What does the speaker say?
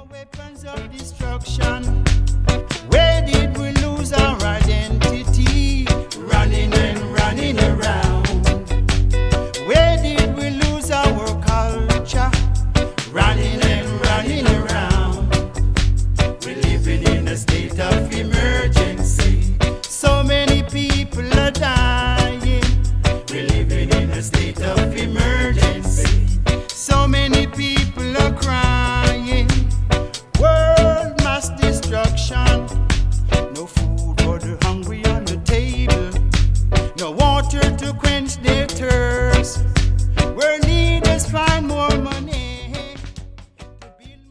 Weapons of destruction. Where did we lose our identity?